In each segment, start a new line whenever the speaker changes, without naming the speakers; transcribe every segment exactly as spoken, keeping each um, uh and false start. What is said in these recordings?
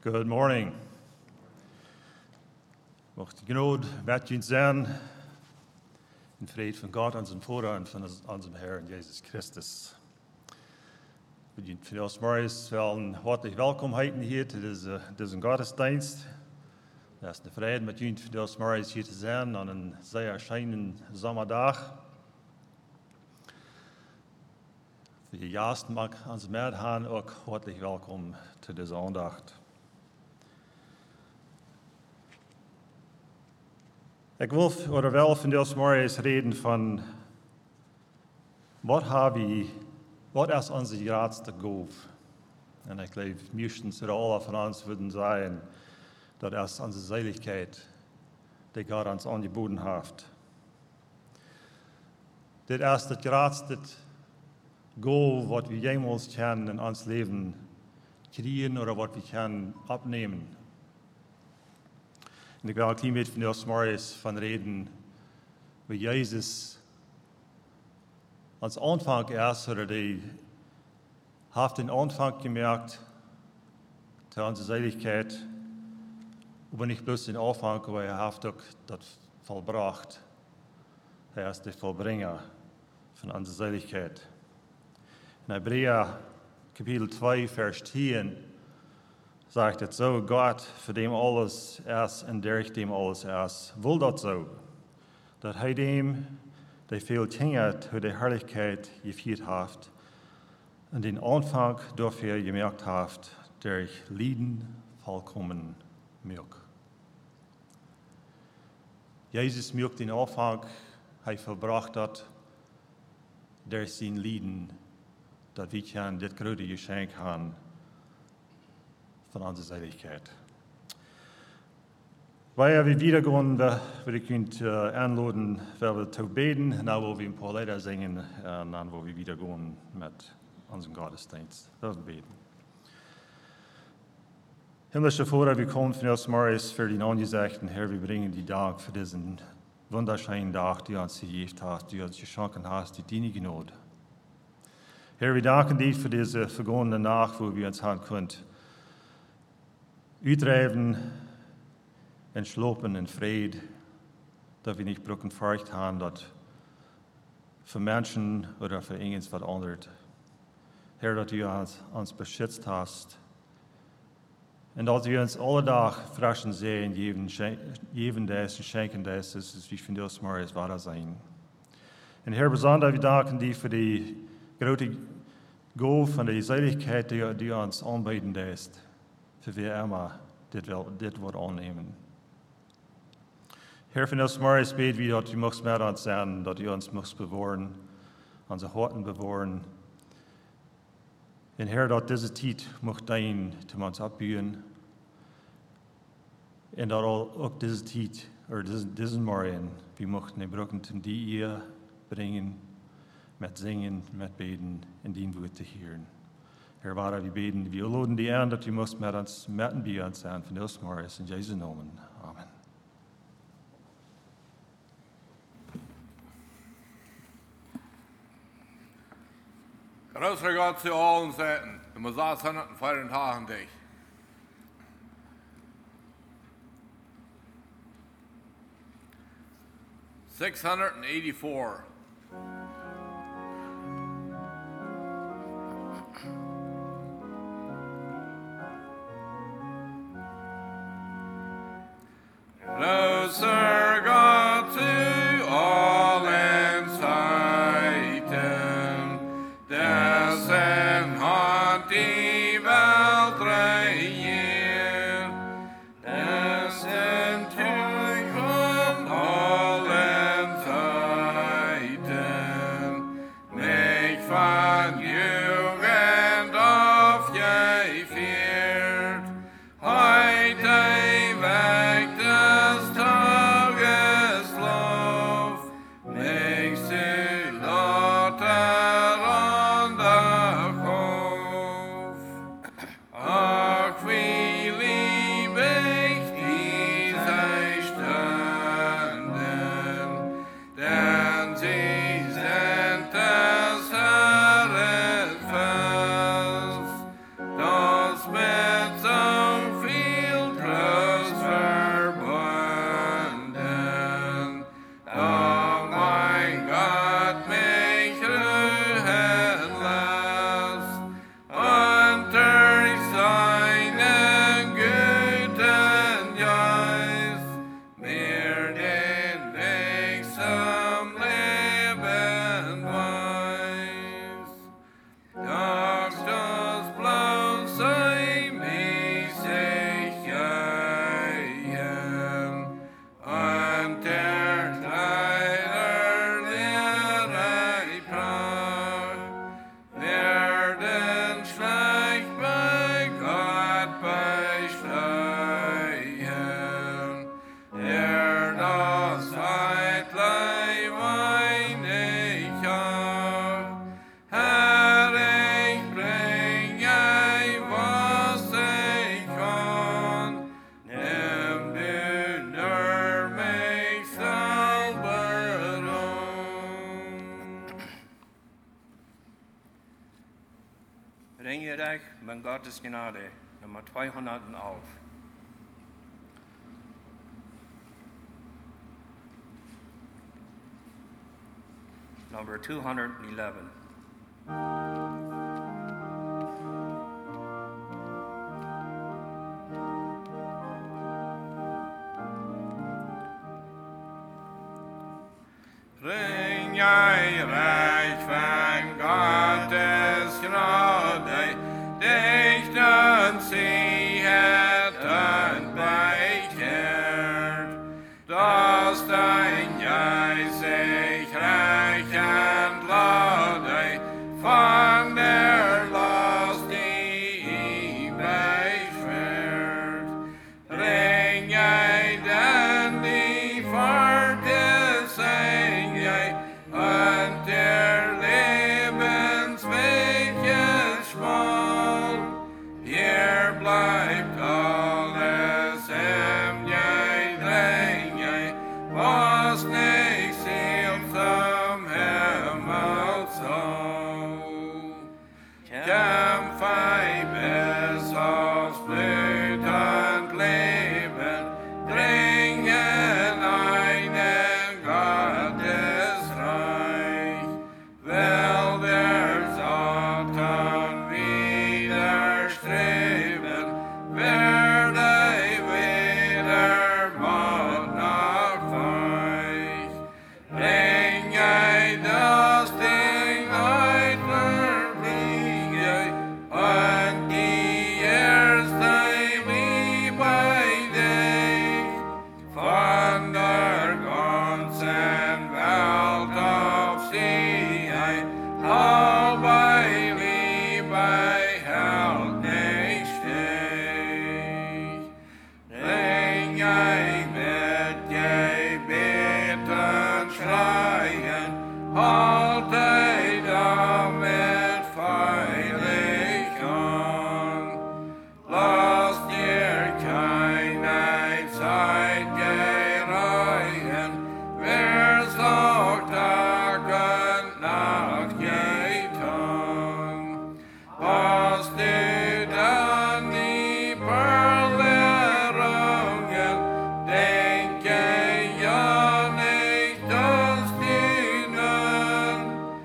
Good morning. Mocht die Gnade met jullie zijn, in vrede van God, onze Vader en van onze Heer Jezus Christus. We jullie van ons morgens wel een hartelijk welkom heten hier te deze, deze godsdienst. Het is een vrede met jullie van ons morgens hier te zijn aan een zeer schijnende zomerdag. Voor je juist mag onze medhaan ook hartelijk welkom te deze aandacht. Ik wil oder wel van deze morgens reden van wat hebben we, wat is onze grootste goof? En ik geloof, meestens alle van ons würden zeggen, dat is onze Seligkeit, die God ons angeboten heeft. Dit is het grootste goof wat we jemals kunnen in ons leven krijgen of wat we kunnen opnemen. En ik wil een klein beetje van deze morgens van reden, waar Jezus als aanvang is, oder die heeft een aanvang gemerkt te onze Seligkeit, aber nicht bloß den Anfang, aber er hat auch das vollbracht. Er ist der Vollbringer von unserer Seligkeit. In Hebräer Kapitel zwei, Vers zehn sagt es so, Gott, für dem alles ist und durch dem alles ist, will das so, dass er dem, der viel Dinge zu der Herrlichkeit geführt hat und den Anfang dafür gemerkt hat, durch Leiden vollkommen Milk. Jezus merkt den Anfang, hij volbracht dat, durch sein Leiden, dat wir können dit grote Geschenk haben von unserer Seligkeit. Weil wir wieder gehen, würde ich euch einladen, wenn wir zu beten, und dann wollen wir ein paar Lieder singen, und dann wollen wir wieder gehen mit unserem Gottesdienst. Wir beten. Himmlischer Vater, wir kommen von uns morgens für den Angesagten, Herr, wir bringen die Dank für diesen wunderschönen Tag, die uns gegeben hast, die uns geschenkt hast, die deine Gnade. Herr, wir danken dir für diese vergangene Nacht, wo wir uns haben können, uitdrijven en slopen in vrede, dat we niet brokken furcht haben, dat für Menschen oder für irgendwas was anderes. Herr, dat du uns, uns beschützt hast und dass wir uns alle Tag frischen sehen, geben, geben das und schenken das, das ist wie von dir morgens wahr sein. Und Herr, besonders wir danken dir für die große Gabe von der Seligkeit, die du uns anbieten lässt. Für wir immer dit wird annehmen. Herr, von uns morgens beten wir, dass du möchtest mit uns sein, dass du uns möchtest bewahren, unsere Horten bewahren. Und Herr, dass diese Zeit möchte dein zu uns abbühen. Und dass auch diese Zeit, oder diesen, diesen Morgen, wir möchten die Brücken zum dir bringen, mit Singen, mit Beten, in den Wort zu hören. Herr, Vater, wir beten, wir laden dich an, dass du musst mit uns, mit bei uns sein, von uns morgens, in Jesu Namen. Amen.
Größer Gott zu allen Seiten, im sechshundertvierten Tagen dich. six hundred eighty-four. Closer, God, to all Zeiten, dessen Hand die Welt regiert, dessen Tug von allen Zeiten, nicht von Jugend auf je führt, heute weg des Tages
euch mit Gottes Gnade, Nummer zweihundertelf. Number two hundred eleven.
Ring jij reich van Gottes Gnade, dichten sie het en bekeert, dass dein jij sich reich entlade van der Last, die ihm beschwert. Ring jij den die Farte sein jij, und der Lebensweg ist schmal. Hier bleibt alles im jij dräng jij, was nicht zielt zum Himmel zu. Kämpf ei bis aufs Blut und Leben, dringen einen Gottesreich. Will der Satan widerstreben, werde wieder Mut nach euch. Bring ei das Ding weiter, bring ei, und die erste Liebe bei dich. Von der ganzen Welt auf sie ein, aber Liebe hält nicht stich. Ring ei mit je beten, schreien, halt ei damit feilig an. Lass dir keine Zeit gereichen, wer sagt Tag und Nacht getan. Hast du dann die Perlerungen, denke ja nicht, dass die nun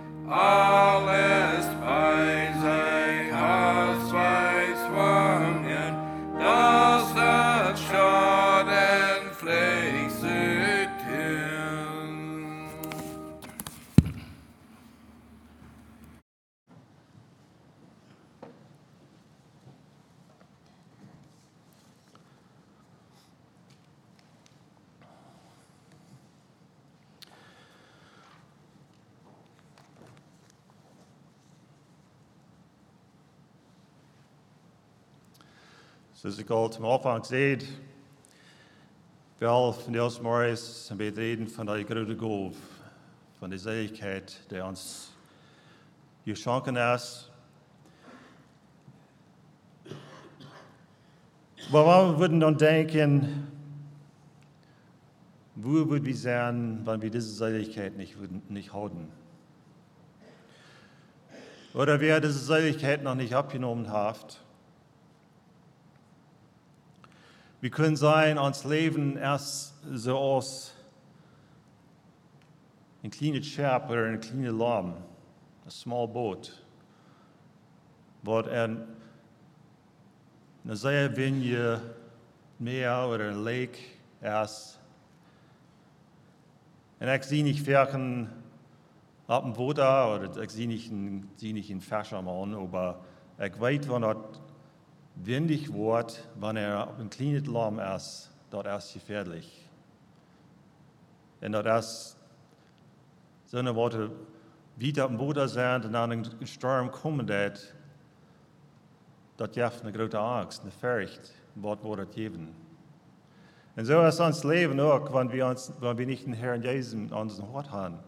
alles bei sich hast zweizwangen, dass das Schaden pflegt zu tun.
Zoals ik al zum Anfang zei, wel van Niels Morris een beetje reden van die grote golf, van de Seligkeit, die ons geschonken is. Maar we würden dan denken, wo würden wir sein, wenn wir diese Seligkeit nicht, nicht hatten? Oder wer diese Seligkeit noch nicht abgenommen hat? Wir können sein, uns Leben erst so aus ein kleines Scherb oder ein kleines Lamm, ein small boat, wo ein eine sehr windige Meer oder ein Lake ist. Und ich sehe nicht Ferken ab dem Wasser oder ich sehe nicht einen, sehe nicht einen Fischermann, aber ich weiß, wenn dort windig wird, wenn er auf ein kleines Lamm ist, dort ist gefährlich. Und dort ist so eine Worte, wie auf dem Wasser sind und dann ein Sturm kommen wird, dort gibt eine große Angst, eine Furcht, was wird das geben. Und so ist unser Leben auch, wenn wir, uns, wenn wir nicht den Herrn Jesus in unserem Hort haben.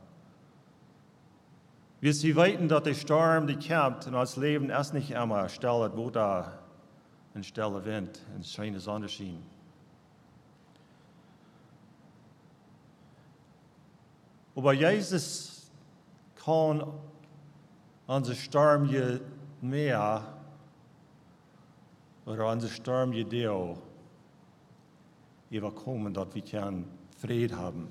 Wir sie weiten, dass der Sturm, die kommt, in unser Leben ist nicht immer stille Wasser und stille Wind und schöne Sonnenschein. Aber Jesus kann unseren Sturm je mehr oder an den Sturm Judeo überkommen, dass wir keinen Frieden haben.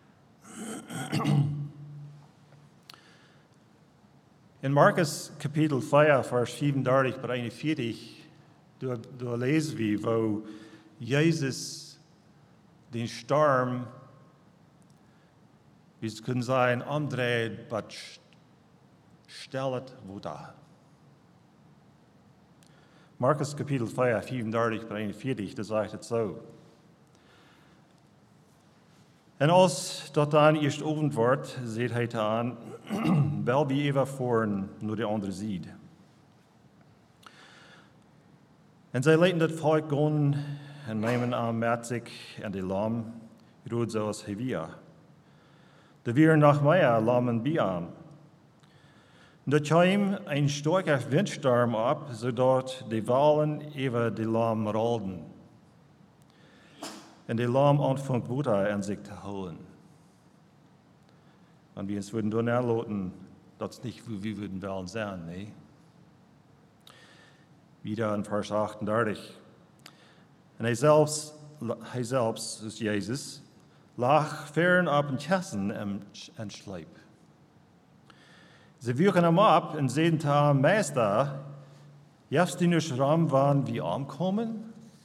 In Markus Kapitel vier, Vers vierunddreißig bis einundvierzig, da, da lesen wir, wo Jesus den Sturm, wie es können sein, umdreht, aber stellt Wunder. Markus Kapitel vier, vierunddreißig bis einundvierzig, da sagt es so. En als dat dan eerst avond wordt, zegt hij aan, wel wie even voren naar de andere zijde. En zij lieten dat volk gaan en nemen aan met zich en de lam, rood zoals hij weer. De weer nach mij lammen bij aan. Da kwam een sterke windstorm op, zodat de walen even de lam rolden. En de lam anfangt Wunder an sich zu holen. Und wir uns würden dann erlauten, das ist nicht, wie wir würden wollen sein, ne? Wieder in Vers achtunddreißig. Und er selbst, er selbst, ist Jesus, lag fern ab in Kessen en Schleip. Sie wirken ihm ab und sehen da, Meister, jetzt in der Schramm waren wir ankommen?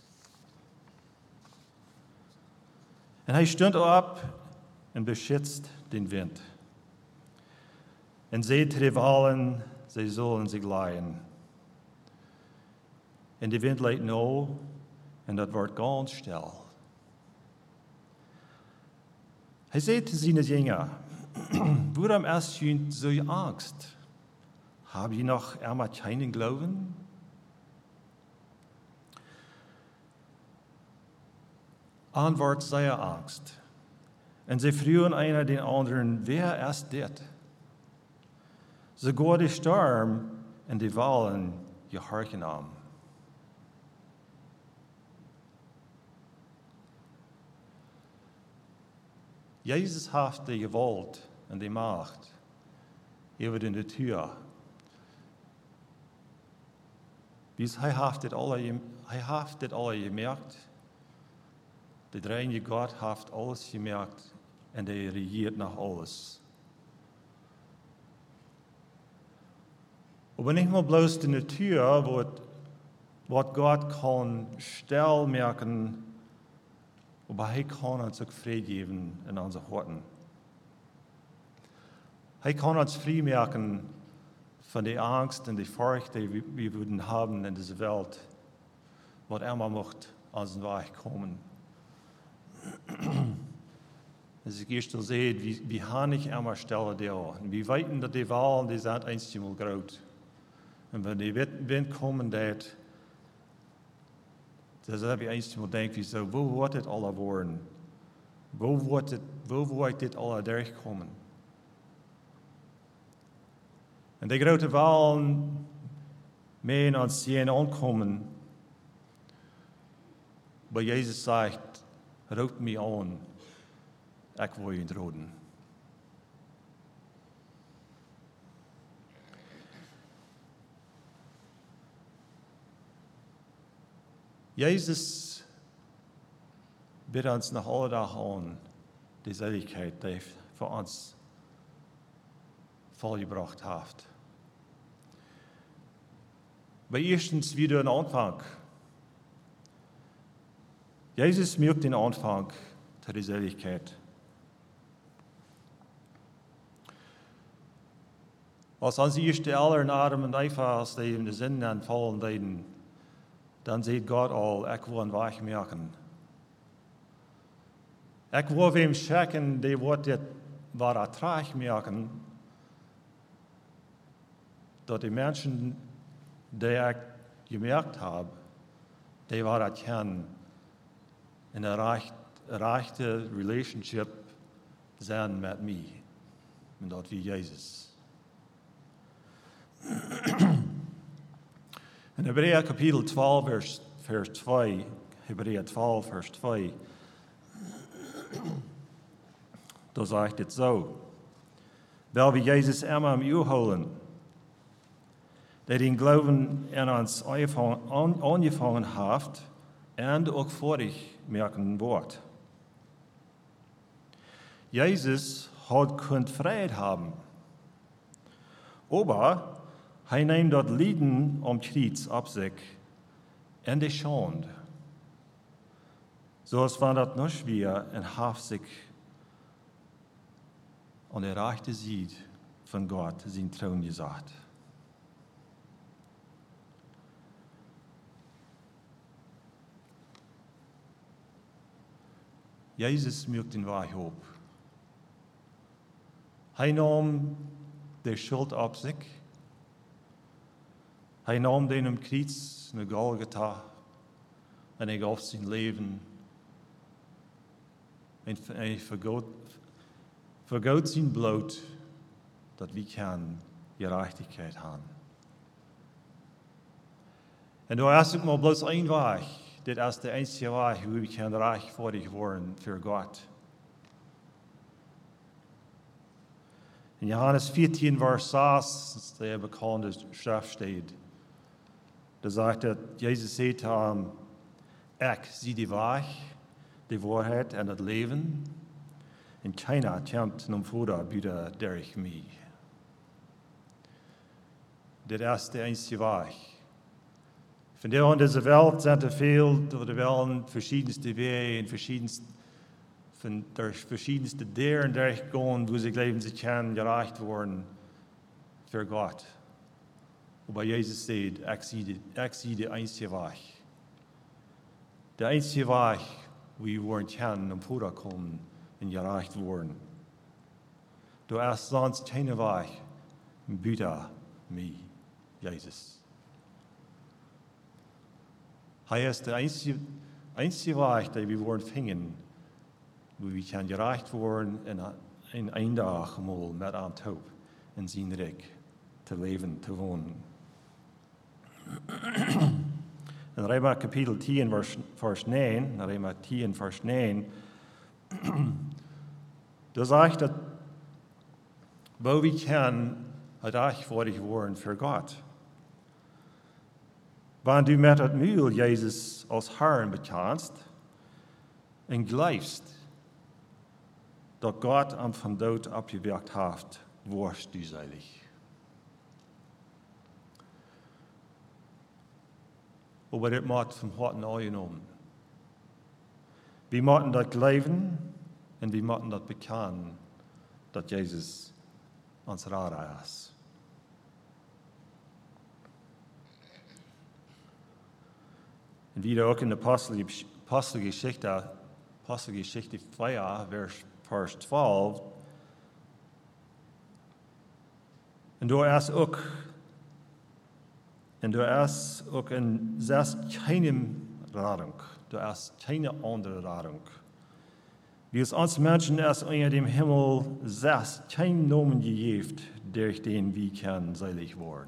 Und er stund op und beschützt den Wind. Und seht die Walen, sie sollen sich leihen. Und der Wind leidt no, und das wird ganz still. Er sagt zu seinen Jüngern, warum hast du so Angst? Haben ihr noch einmal keinen Glauben? Antwort sei Angst. Und sie frühen einer den anderen, wer ist das? Sogar der Sturm und die Walen gehorchen ihm. Jesus hat die Gewalt und die Macht über die Natur. Wie er hat das alle, er hat das alle gemerkt. Der dreieinige Gott hat alles gemerkt und er regiert nach alles. Aber nicht mal bloß die Natur, was Gott kann still merken, aber er kann uns auch frei geben in unseren Herzen. Er kann uns frei merken von der Angst und der Furcht, die wir würden haben in dieser Welt, was immer macht uns Weg kommen. Als ik eerst al zei, wie, wie gaan ik immer stellen daar? En we weten dat die walen, die zijn eenmaal groot. En wanneer die wind komen, dat, dan heb je eenmaal denken, zo, wo wordt het alle worden? Wo wordt het, wo wordt dit alle doorkomen? En die grote walen, mee aan zien aankomen, maar Jezus zegt, roept mij aan, ik wil je doden. Jezus biedt ons nog alle dagen aan, die Seligkeit, die voor ons volgebracht heeft. Maar eerstens wieder een aanvang. Jesus merkt den Anfang zu der Seligkeit. Als onze eerste aller in Adam en Eva, als die in de zin en vallen deden, dan ziet God al, ik wil een weg maken. Ik wil wem checken, die wordt dit wat ertraag maken, dat die mensen die ik gemerkt heb, die wat erkennen, in een recht, rechte relationship zijn met mij. En dat wie Jezus. In Hebräer Kapitel twaalf, vers, vers twee, Hebräer twaalf, vers twee, da sagt het zo. Weil wir Jesus immer im Uhr holen, der den Glauben in uns an, angefangen habt und auch vor ich merken wird. Jesus hat kunt Freiheit haben, aber er nimmt das Leiden am Kreuz auf sich und die Schande. So es war das noch schwer und hat sich an der rechten Seite von Gott sein Thron gesagt. Jesus mögt den Weg auf. Er nahm die Schuld auf sich. Er nahm den am Kreuz, eine Golgatha, und er gab sein Leben. Und er vergot, vergot sein Blut, dass wir kann Gerechtigkeit haben. Und da ist mal bloß ein Weg. Das ist der einzige Weg, wie wir kann reich vor dich werden für Gott. In Johannes vierzehn, Vers sechs, der bekannte Schrift steht, da sagt er, Jesus sagt, um, ich sehe die Weg, die Wahrheit und das Leben, und keiner kommt zum Vater wieder durch mich. Das ist der einzige Weg. Von der in dieser Welt sind er viel, oder wollen verschiedenste Wege und verschiedenste, von durch verschiedenste Deren durchgehen, wo sie glauben, sie können gerecht werden für Gott. Aber Jesus sagt, ich sehe, ich sehe den einzigen Weg. Der einzige Weg, wo wir werden können, um Vater kommen und gerecht werden. Du hast sonst keinen Weg, bitte mich, Jesus. Er ist der einzige, einzige Weg, den wir wollen finden, wo wir können gerecht werden und in ein Tag mal mit einem Tod in sein Reich zu leben, zu wohnen. In Römer Kapitel zehn, Vers neun, Römer zehn, Vers neun, da sagt er, wo wir können reich werden für Gott. Wenn du mit dem Mühl Jesus als Herrn bekennst und glaubst, dass Gott am von Tod abgewirkt hat, wirst du selig. Aber das muss vom Herzen angenommen. Wir müssen das glauben und wir müssen das bekennen, dass Jesus uns Retter ist. Und wieder auch in der Apostel, Apostelgeschichte, Apostelgeschichte vier, Vers zwölf. Und da ist auch, und da ist auch in das keine Rettung, da ist keine andere Rettung. Wie es uns Menschen ist unter dem Himmel, das kein Namen gegeben, durch den wir können selig werden.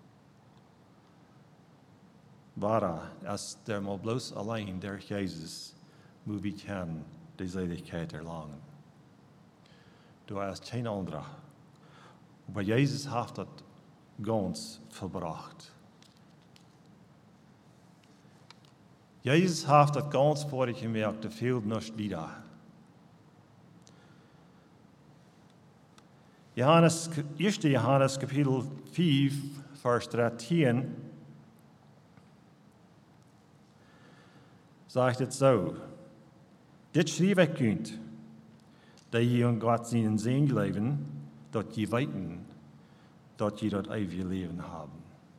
Wahre, es der mal bloß allein durch Jesus, wo wir können die Seligkeit erlangen. Du hast kein anderer. Aber Jesus hat das ganz vollbracht. Jesus hat das ganz vor dich gemerkt, da fehlt nichts wieder. Johannes, erster Johannes Kapitel fünf, Vers dreizehn, sagt es so, dit schreef ich kunt, dat je in Gott seinen Segen leben, dat je weten, dat je dat ewige Leben haben.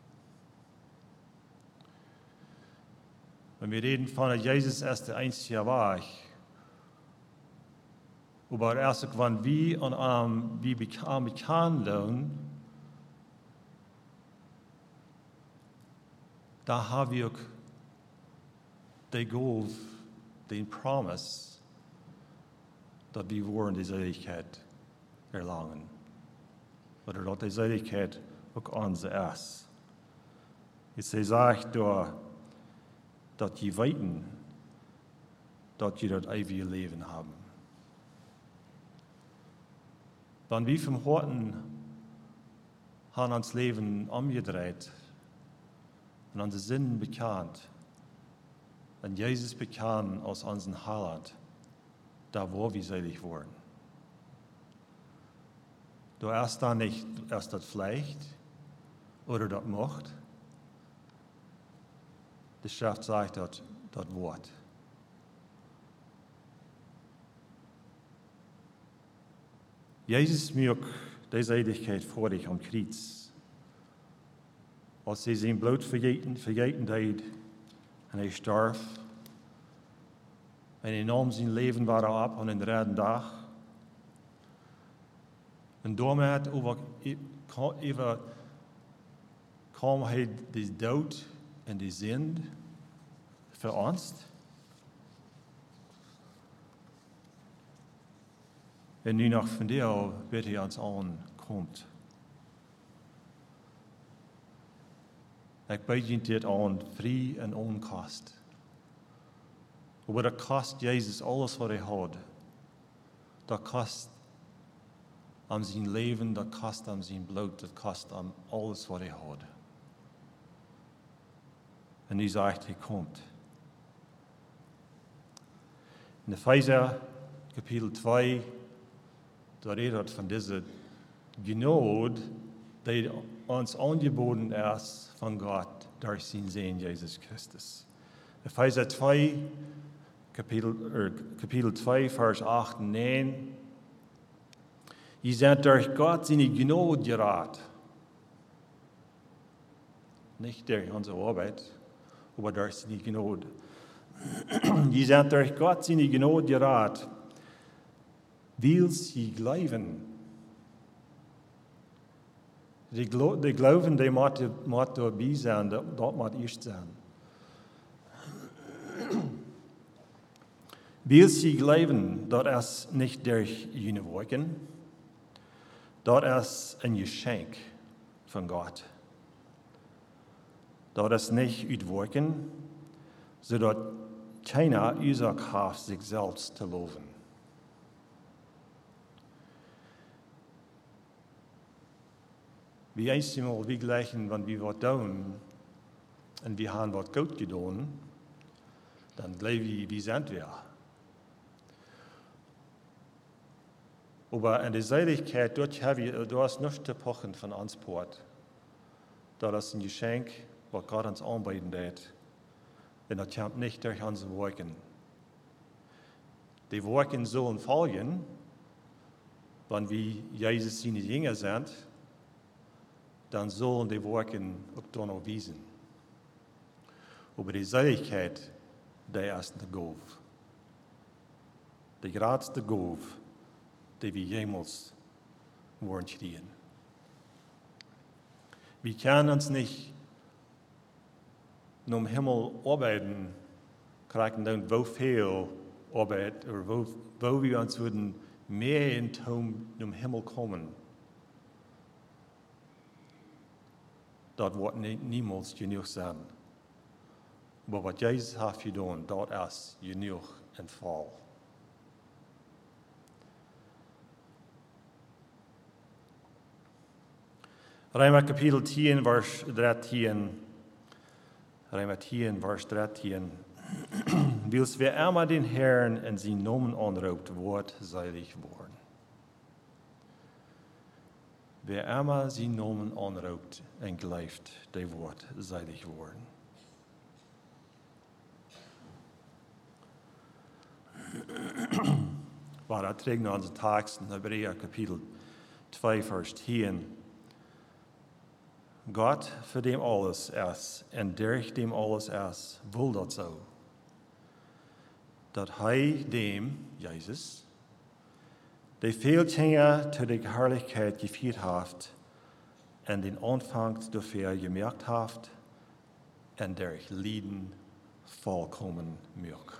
Wenn wir reden von Jesus als der einzige Weg, aber erst wenn wir an einem, wie bekannt lernen, da haben wir die Gabe, den Promise, dass wir wollen die Seligkeit erlangen. Oder dass die Seligkeit auch unsere ist. Jetzt sagt er, dass die weten, dass die das ewige Leben haben. Wenn wir vom Horten haben uns Leben umgedreht und unsere Sünden bekannt und Jesus bekannt aus unserem Heiland, da wo wir selig wurden. Du erst da nicht erst das vielleicht oder das Macht. Die Schrift sagt das, das Wort. Jesus mögt die Seligkeit vor dich am Kreuz. Als sie sein Blut vergeten, vergeten deed und er starb. Und er nahm sein Leben wieder ab an den dritten Tag. Und damit über, über kam er die Tod und die Sünde für uns. Und nu nog van deel bitte hij ons aankomt. Ik bied je dit aan, vrij en onkost. Maar dat kost Jezus alles wat hij had. Dat kost aan zijn leven, dat kost aan zijn bloed, dat kost aan alles wat hij had. En nu zegt hij, komt. In Epheser, kapitel twee, da redet von dieser Gnade, die uns angeboten ist von Gott durch seinen Sohn Jesus Christus. Epheser zwei, Kapitel, er, Kapitel zwei, Vers acht und neun. Ihr seid durch Gott seine Gnade gerettet. Nicht durch unsere Arbeit, aber durch seine Gnade. Ihr seid durch Gott seine Gnade gerettet. Weil sie glauben. Die, die Glauben, die muss dabei sein, das muss erst sein. Weil sie glauben, dass es nicht durch ihre Werke, das ist ein Geschenk von Gott. Das ist nicht uit Werken, sodass keiner Ursache hat, sich selbst zu loben. Wie einmal wie gleichen, wenn wir was tun und wir haben was gut getan, dann glauben wir, wie sind wir. Aber in der Seligkeit, dort haben wir, du hast nichts zu pochen von Ansport. Das ist ein Geschenk, was Gott uns anbieten wird. Und das kommt nicht durch unsere Werken. Die Werken sollen folgen, wenn wir Jesus seine Jünger sind, dann sollen die Werken auch dann noch wiesen. Aber die Seligkeit, die ist eine Gabe. Die größte Gabe, die wir jemals wollen kriegen. Wir können uns nicht nur im Himmel arbeiten, kriegen dann wo viel Arbeit, oder wo, wo wir uns würden mehr in den Himmel kommen. Das wird niemals genug sein. Aber was Jesus hat getan, das ist genug und voll. Römer Kapitel zehn, Vers dreizehn. Römer zehn, Vers dreizehn. Wils wer einmal den Herrn in seinen Namen anruft, wird selig worden. Wer einmal seinen Namen anruft und glaubt, der wird selig worden. Waar dat trägt naar onze tekst in Hebräer Kapitel zwei, Vers zehn. Gott, für dem alles ist und durch dem alles ist, will das so. Dat hij dem, Jesus, die veel Dinge zu der Herrlichkeit geführt hat und den Anfang dafür gemerkt hat und durch Lieden vollkommen mögt.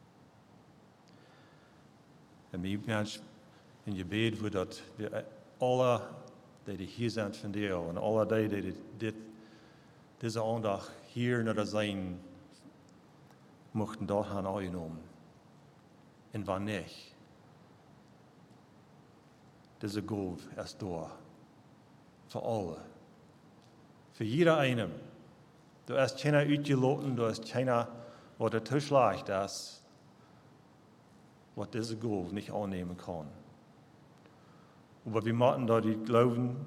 En mijn mens in gebed wordt dat we alle die hier zijn van deel en alle die die dit, deze aandacht hier naar zijn, mochten dat gaan aangenomen. En wanneer? Deze golf is door. Voor alle. Voor ieder ene. Du hast keiner uitgeloten, du hast keiner, wat er te schlecht ist, wat diese Gabe nicht annehmen kann. Aber wir müssen da die Glauben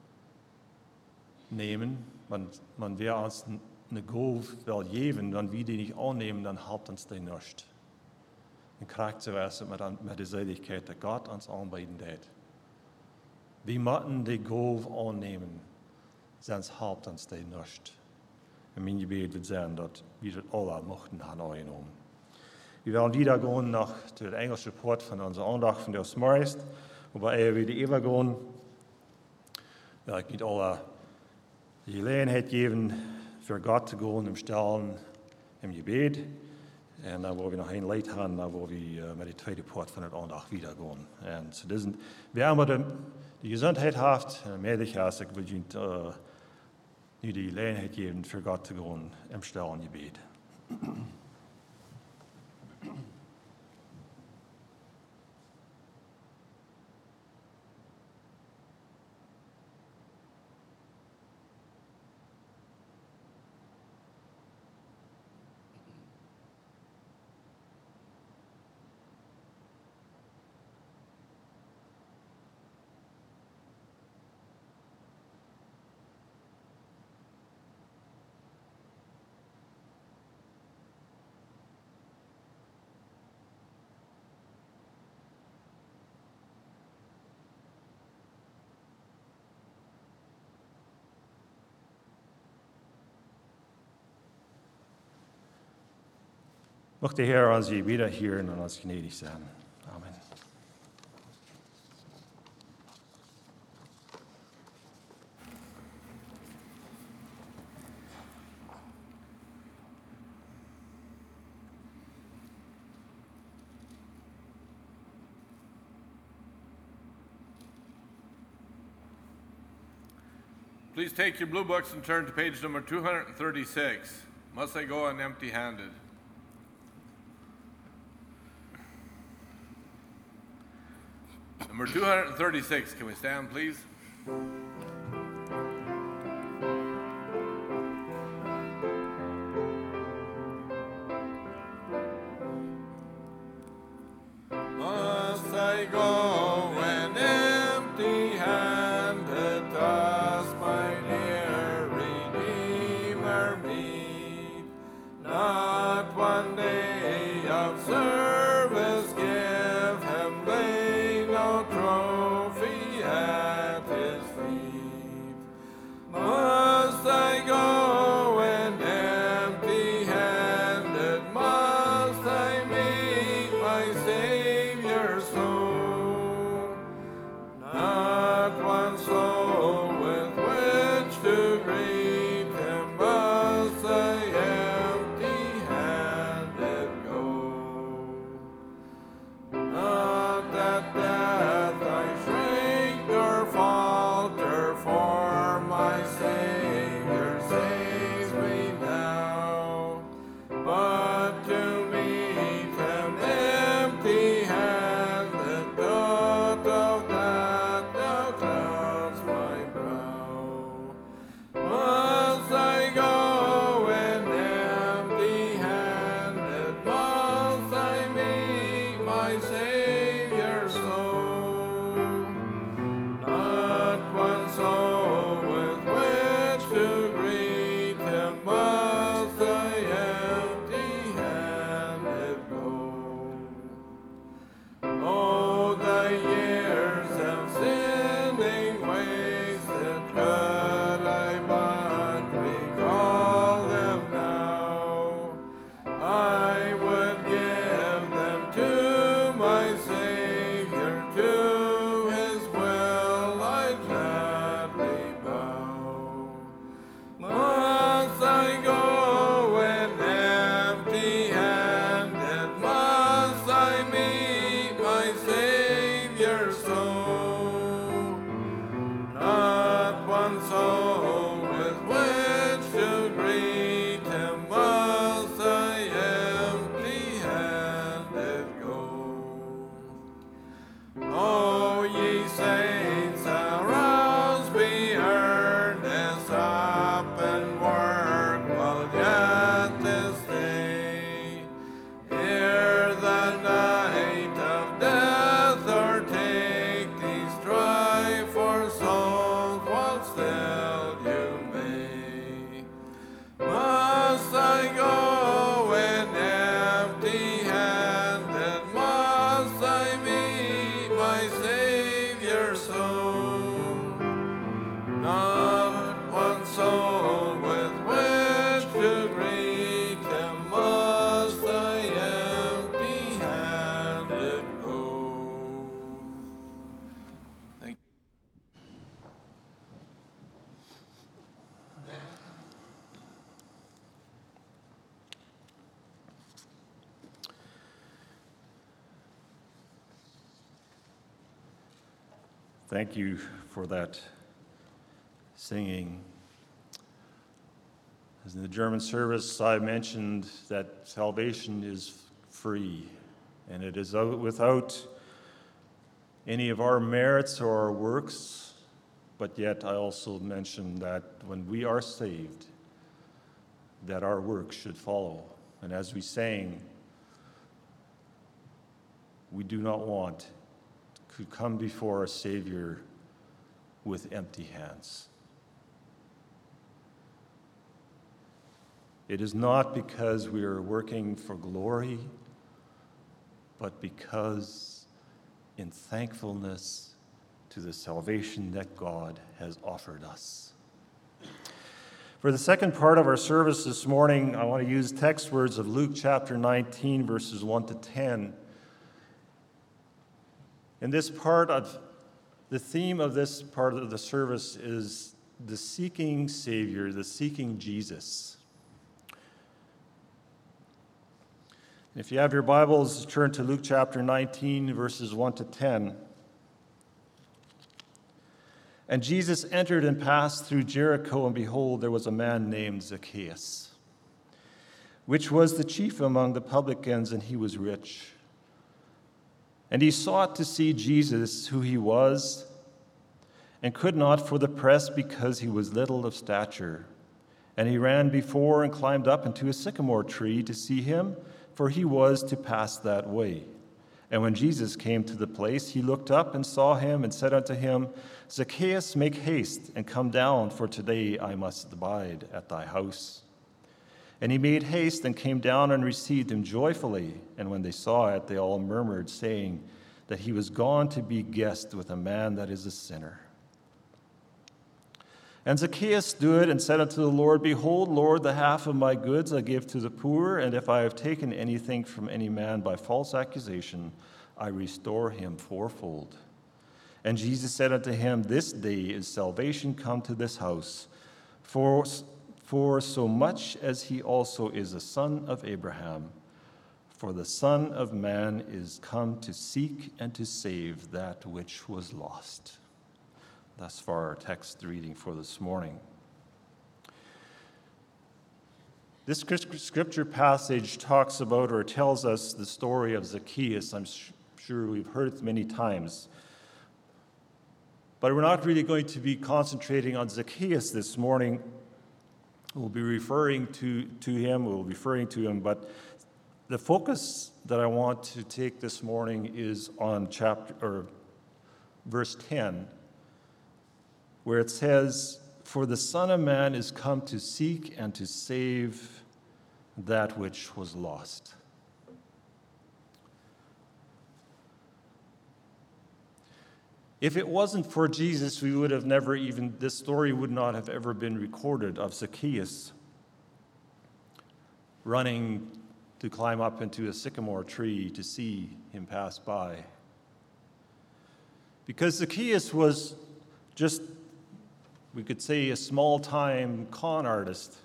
nehmen, man, man wer uns eine Gabe will geben, dann wir die nicht annehmen, dann halbt uns die nicht. Dann kriegt sie was mit, mit der Seligkeit, der Gott uns anbieten wird. Wir müssen die Gabe annehmen, sonst halbt uns die nicht. Und mein Gebet wird sein, dass wir das alle möchten annehmen. Wir werden wieder gehen nach der englischen Port von unserer Andacht von der Morris, wobei er wieder übergehen. Ja, ich möchte alle die Gelegenheit geben, für Gott zu gehen im Stillen, im Gebet. Und dann, wo wir noch ein Lied haben, dann, wo wir uh, mit der zweiten Port von der Andacht wieder gehen. Und zu diesen, wer immer die, die Gesundheit hat, und mäßig hast, ich will Ihnen uh, nu die Gelegenheit geben, für Gott zu gehen im Stillen Gebet. Mocht der Herr uns je wieder hören und uns gnädig sein. Amen.
Please take your blue books and turn to page number two thirty-six. Must I go on empty-handed? Number two thirty-six, can we stand, please? Must I go and empty-handed, does my dear Redeemer meet? Not one day of service give him lay no trophy at his feet. Must I go and empty-handed? Must I meet my Savior so? Not one soul with which to greet him, must I empty-handed go. Not that death I shrink nor falter, for my Savior saves me now. But to meet him empty-handed, thought of that now clouds my brow. Must I go and empty-handed? Must I meet my Savior so? Not one soul with which to greet him, must I empty-handed go. Oh, the years of sinning wasted, could I but recall them now, I would give them to my Savior, to his will I gladly bow. Must I go and empty-handed? Must I meet my Savior so? Not one soul with which to greet him, must I empty-handed go. Oh, ye saints, arouse, be earnest, up and work while my Savior soon. Not one soul with which to greet him must I empty-handed go. Thank you.
Thank you for that singing. As in the German service, I mentioned that salvation is free, and it is out without any of our merits or our works, but yet I also mentioned that when we are saved, that our works should follow. And as we sang, we do not want to come before our Savior with empty hands. It is not because we are working for glory, but because in thankfulness to the salvation that God has offered us. For the second part of our service this morning, I want to use text words of Luke chapter nineteen, verses one to ten. In this part of the theme of this part of the service is the seeking Savior, the seeking Jesus. If you have your Bibles, turn to Luke chapter nineteen, verses one to ten. And Jesus entered and passed through Jericho, and behold, there was a man named Zacchaeus, which was the chief among the publicans, and he was rich. And he sought to see Jesus, who he was, and could not for the press, because he was little of stature. And he ran before and climbed up into a sycamore tree to see him, for he was to pass that way. And when Jesus came to the place, he looked up and saw him and said unto him, Zacchaeus, make haste and come down, for today I must abide at thy house. And he made haste and came down and received him joyfully. And when they saw it, they all murmured, saying that he was gone to be guest with a man that is a sinner. And Zacchaeus stood and said unto the Lord, Behold, Lord, the half of my goods I give to the poor, and if I have taken anything from any man by false accusation, I restore him fourfold. And Jesus said unto him, This day is salvation come to this house, for For so much as he also is a son of Abraham, for the Son of Man is come to seek and to save that which was lost. Thus far our text reading for this morning. This scripture passage talks about or tells us the story of Zacchaeus. I'm sure we've heard it many times. But we're not really going to be concentrating on Zacchaeus this morning. We'll be referring to, to him, we'll be referring to him, but the focus that I want to take this morning is on chapter or verse ten, where it says, For the Son of Man is come to seek and to save that which was lost. If it wasn't for Jesus, we would have never even, this story would not have ever been recorded of Zacchaeus running to climb up into a sycamore tree to see him pass by. Because Zacchaeus was just, we could say, a small-time con artist.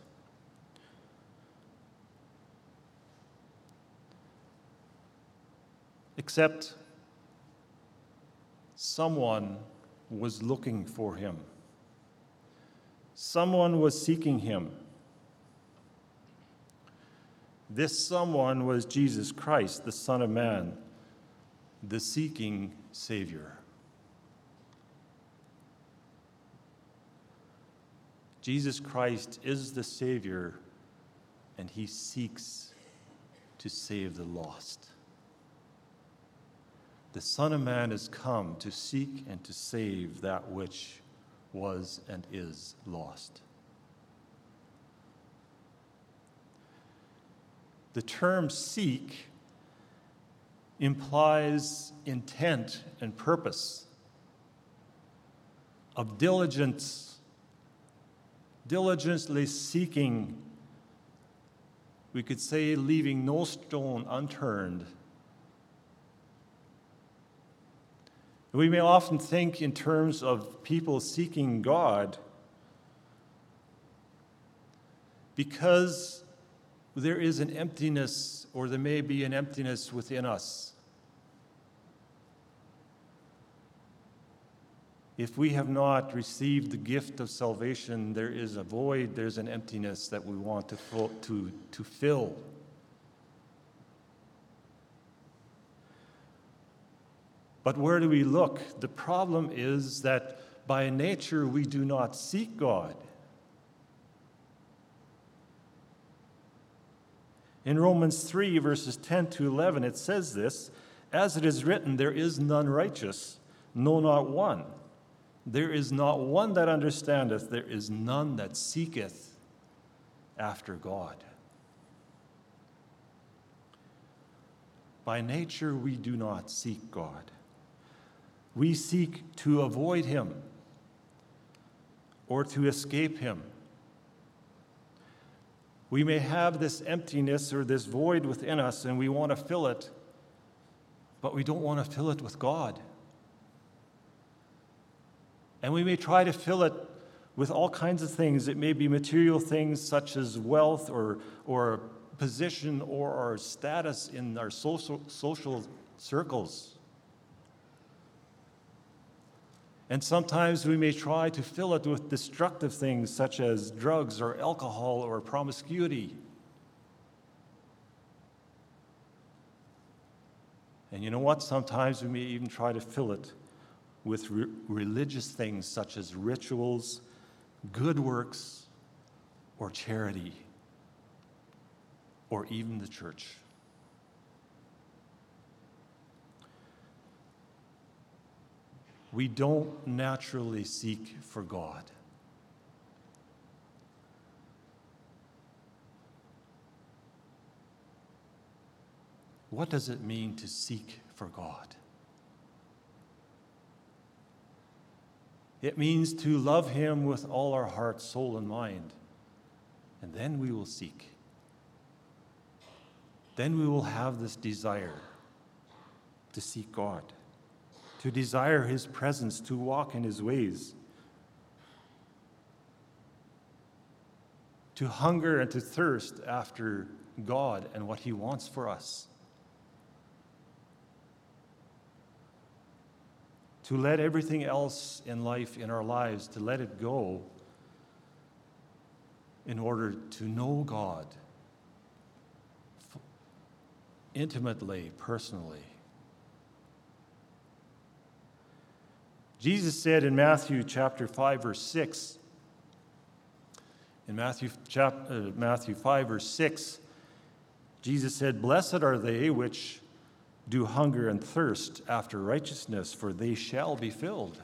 Except someone was looking for him. Someone was seeking him. This someone was Jesus Christ, the Son of Man, the seeking Savior. Jesus Christ is the Savior, and he seeks to save the lost. The Son of Man is come to seek and to save that which was and is lost. The term seek implies intent and purpose, of diligence, diligently seeking, we could say leaving no stone unturned. We may often think in terms of people seeking God because there is an emptiness, or there may be an emptiness within us. If we have not received the gift of salvation, there is a void, there's an emptiness that we want to, fill, to, to fill. But where do we look? The problem is that by nature we do not seek God. In Romans three, verses ten to eleven, it says this, "As it is written, there is none righteous, no, not one. There is not one that understandeth, there is none that seeketh after God." By nature, we do not seek God. We seek to avoid him or to escape him. We may have this emptiness or this void within us, and we want to fill it, but we don't want to fill it with God. And we may try to fill it with all kinds of things. It may be material things such as wealth or, or position or our status in our social, social circles. And sometimes we may try to fill it with destructive things such as drugs or alcohol or promiscuity. And you know what? Sometimes we may even try to fill it with re- religious things such as rituals, good works, or charity, or even the church. We don't naturally seek for God. What does it mean to seek for God? It means to love him with all our heart, soul, and mind. And then we will seek. Then we will have this desire to seek God, to desire his presence, to walk in his ways, to hunger and to thirst after God and what he wants for us, to let everything else in life, in our lives, to let it go in order to know God intimately, personally. Jesus said in Matthew chapter five, verse six, in Matthew, chap, uh, Matthew five, verse six, Jesus said, "Blessed are they which do hunger and thirst after righteousness, for they shall be filled."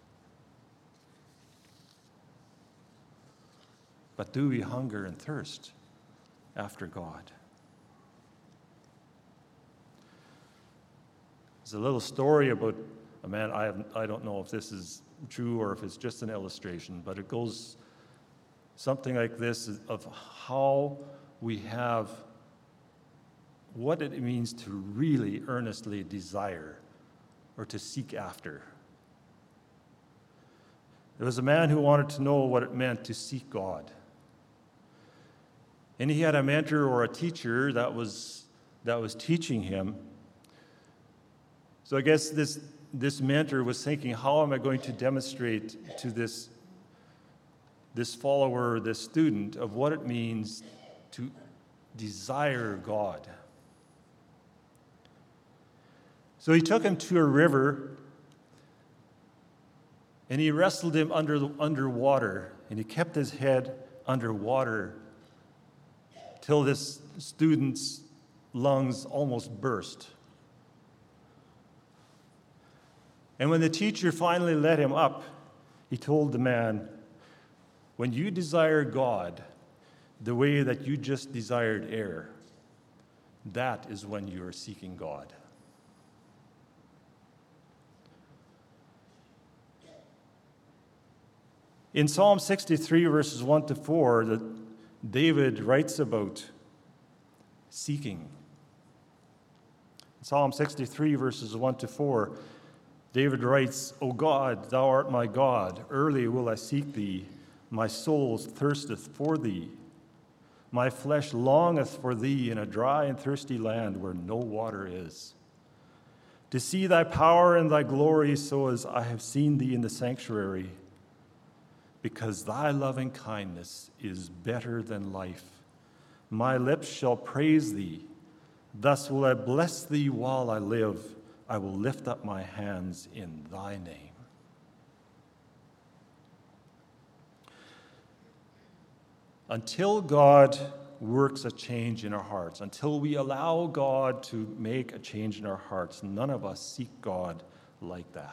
But do we hunger and thirst after God? There's a little story about a man, I, have, I don't know if this is true or if it's just an illustration, but it goes something like this, of how we have, what it means to really earnestly desire or to seek after. There was a man who wanted to know what it meant to seek God. And he had a mentor or a teacher that was, that was teaching him. So I guess this This mentor was thinking, how am I going to demonstrate to this, this follower, this student, of what it means to desire God? So he took him to a river, and he wrestled him under underwater, and he kept his head underwater till this student's lungs almost burst. And when the teacher finally let him up, he told the man, "When you desire God the way that you just desired air, that is when you are seeking God." In Psalm sixty-three, verses one to four, that David writes about seeking. In Psalm sixty-three, verses one to four, David writes, O God, thou art my God, early will I seek thee. My soul thirsteth for thee. My flesh longeth for thee in a dry and thirsty land where no water is, to see thy power and thy glory, so as I have seen thee in the sanctuary, because thy loving kindness is better than life. My lips shall praise thee. Thus will I bless thee while I live. I will lift up my hands in thy name. Until God works a change in our hearts, until we allow God to make a change in our hearts, none of us seek God like that.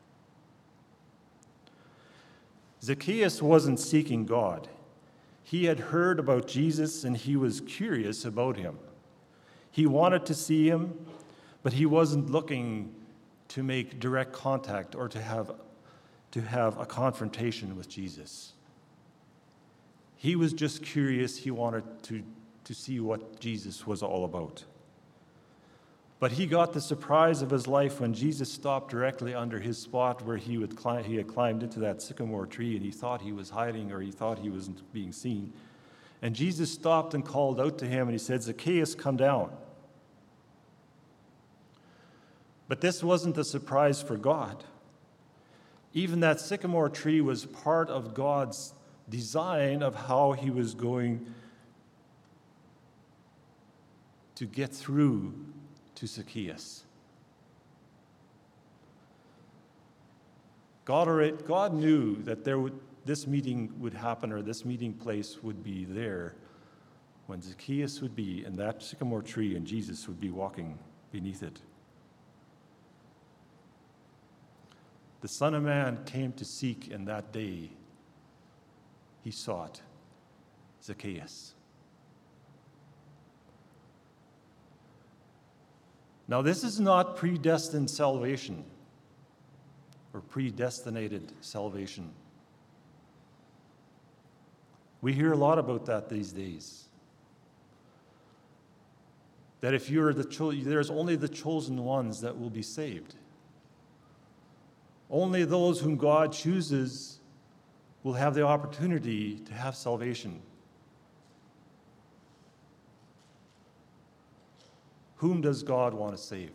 Zacchaeus wasn't seeking God. He had heard about Jesus and he was curious about him. He wanted to see him, but he wasn't looking to make direct contact or to have, to have a confrontation with Jesus. He was just curious. He wanted to, to see what Jesus was all about. But he got the surprise of his life when Jesus stopped directly under his spot where he, would climb, he had climbed into that sycamore tree, and he thought he was hiding or he thought he wasn't being seen. And Jesus stopped and called out to him, and he said, Zacchaeus, come down. But this wasn't a surprise for God. Even that sycamore tree was part of God's design of how he was going to get through to Zacchaeus. God, already, God knew that there would, this meeting would happen, or this meeting place would be there when Zacchaeus would be in that sycamore tree and Jesus would be walking beneath it. The Son of Man came to seek, in that day he sought Zacchaeus. Now, this is not predestined salvation or predestinated salvation. We hear a lot about that these days. That if you're the cho- there's only the chosen ones that will be saved. Only those whom God chooses will have the opportunity to have salvation. Whom does God want to save?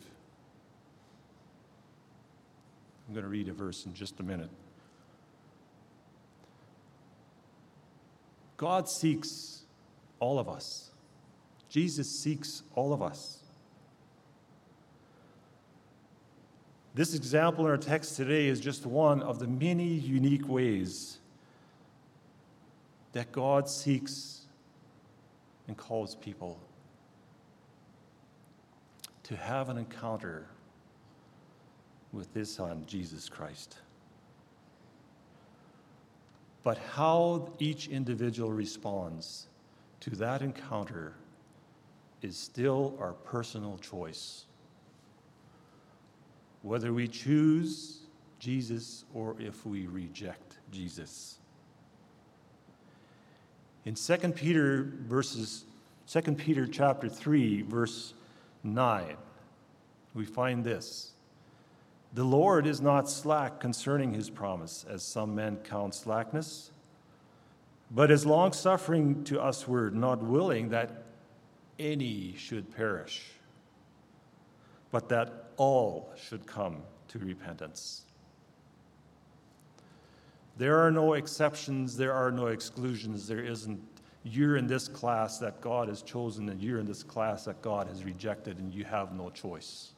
I'm going to read a verse in just a minute. God seeks all of us. Jesus seeks all of us. This example in our text today is just one of the many unique ways that God seeks and calls people to have an encounter with his Son, Jesus Christ. But how each individual responds to that encounter is still our personal choice. Whether we choose Jesus or if we reject Jesus. In Second Peter verses Second Peter chapter three, verse nine, we find this. The Lord is not slack concerning his promise, as some men count slackness, but is long-suffering to usward, not willing that any should perish, but that all should come to repentance. There are no exceptions, there are no exclusions. There isn't, you're in this class that God has chosen, and you're in this class that God has rejected, and you have no choice.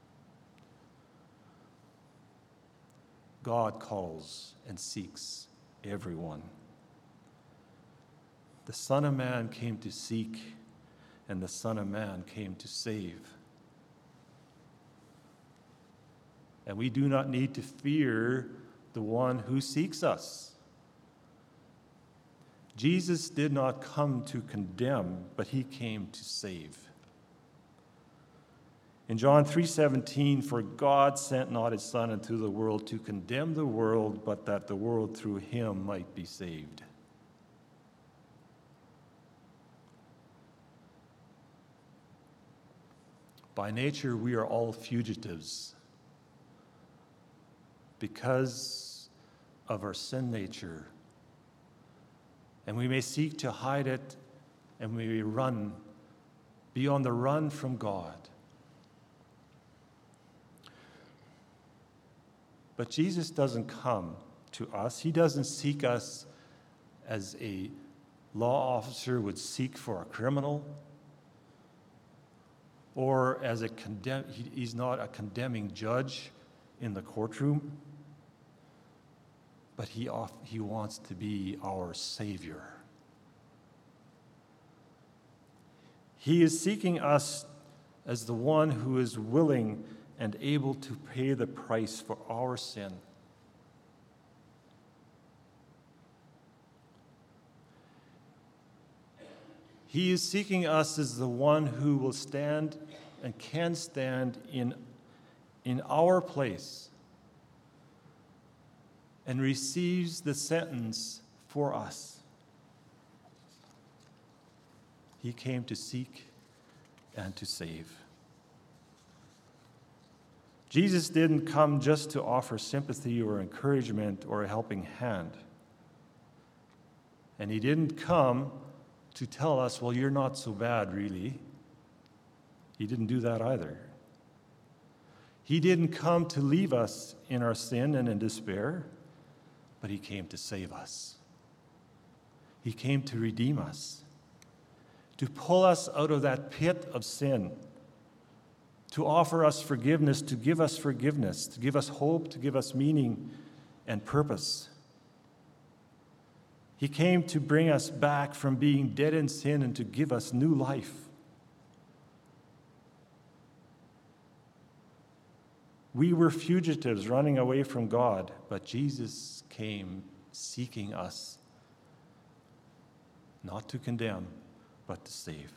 God calls and seeks everyone. The Son of Man came to seek, and the Son of Man came to save. And we do not need to fear the one who seeks us. Jesus did not come to condemn, but he came to save. In John three seventeen, for God sent not his Son into the world to condemn the world, but that the world through him might be saved. By nature, we are all fugitives because of our sin nature. And we may seek to hide it, and we may run, be on the run from God. But Jesus doesn't come to us. He doesn't seek us as a law officer would seek for a criminal, or as a condemn. He, he's not a condemning judge in the courtroom, but he, off, he wants to be our Savior. He is seeking us as the one who is willing and able to pay the price for our sin. He is seeking us as the one who will stand and can stand in, in our place and receives the sentence for us. He came to seek and to save. Jesus didn't come just to offer sympathy or encouragement or a helping hand. And he didn't come to tell us, well, you're not so bad, really. He didn't do that either. He didn't come to leave us in our sin and in despair, but he came to save us. He came to redeem us, to pull us out of that pit of sin, to offer us forgiveness, to give us forgiveness, to give us hope, to give us meaning and purpose. He came to bring us back from being dead in sin and to give us new life. We were fugitives running away from God, but Jesus came seeking us, not to condemn, but to save.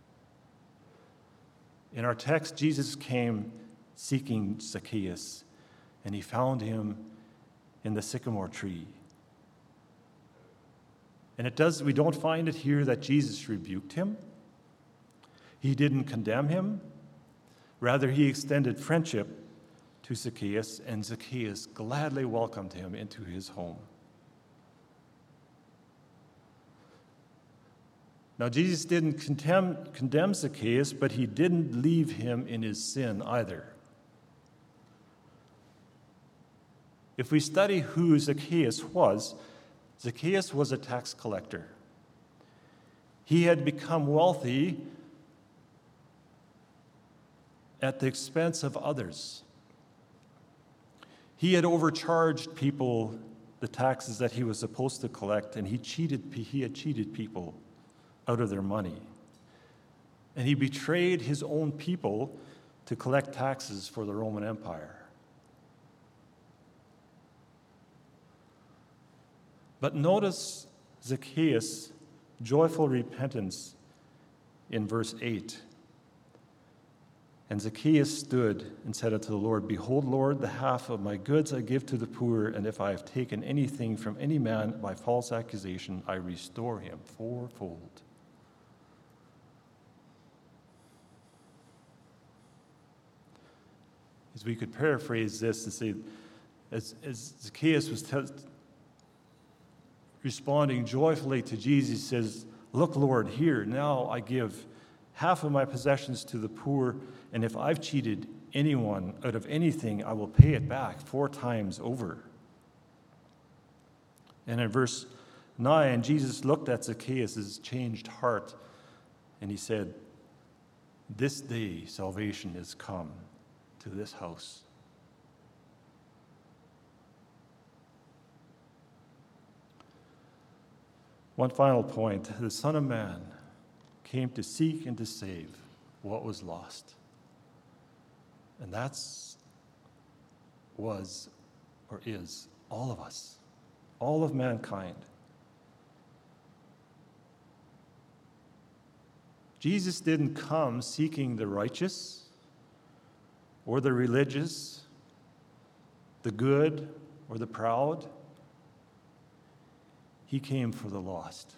In our text, Jesus came seeking Zacchaeus, and he found him in the sycamore tree. And it does, we don't find it here that Jesus rebuked him. He didn't condemn him. Rather, he extended friendship to Zacchaeus, and Zacchaeus gladly welcomed him into his home. Now, Jesus didn't condemn, condemn Zacchaeus, but he didn't leave him in his sin either. If we study who Zacchaeus was, Zacchaeus was a tax collector. He had become wealthy at the expense of others. He had overcharged people the taxes that he was supposed to collect, and he cheated. He had cheated people out of their money. And he betrayed his own people to collect taxes for the Roman Empire. But notice Zacchaeus' joyful repentance in verse eight. And Zacchaeus stood and said unto the Lord, Behold, Lord, the half of my goods I give to the poor, and if I have taken anything from any man by false accusation, I restore him fourfold. As we could paraphrase this and say, as, as Zacchaeus was te- responding joyfully to Jesus, he says, Look, Lord, here, now I give half of my possessions to the poor, and if I've cheated anyone out of anything, I will pay it back four times over. And in verse nine, Jesus looked at Zacchaeus' changed heart, and he said, This day salvation is come to this house. One final point. The Son of Man came to seek and to save what was lost. And that's, was, or is all of us, all of mankind. Jesus didn't come seeking the righteous or the religious, the good or the proud. He came for the lost.